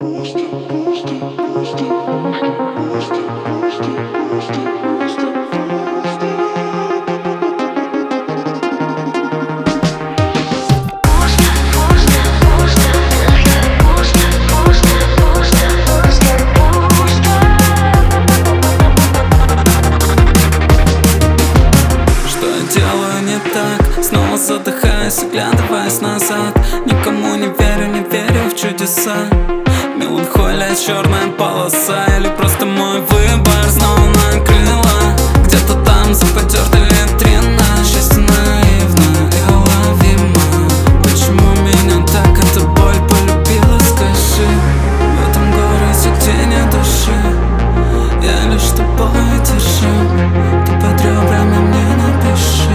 Снова задыхаюсь, оглядываясь назад. Никому не верю в чудеса. Меланхолия, черная полоса. Или просто мой выбор снова накрыла. Где-то там за потертой витрина. Счастье наивно и уловимо. Почему меня так эта боль полюбила, скажи? В этом городе, где нет души, я лишь тобой дышу. Ты под ребрами мне напиши.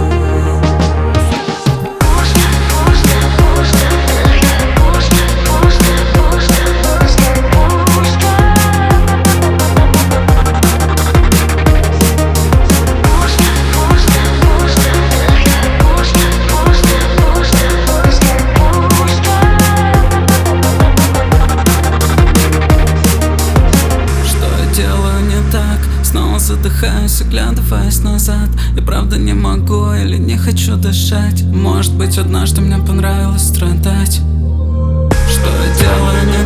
Снова задыхаюсь, оглядываясь назад. Я правда не могу или не хочу дышать. Может быть, однажды мне понравилось страдать. Что я делаю не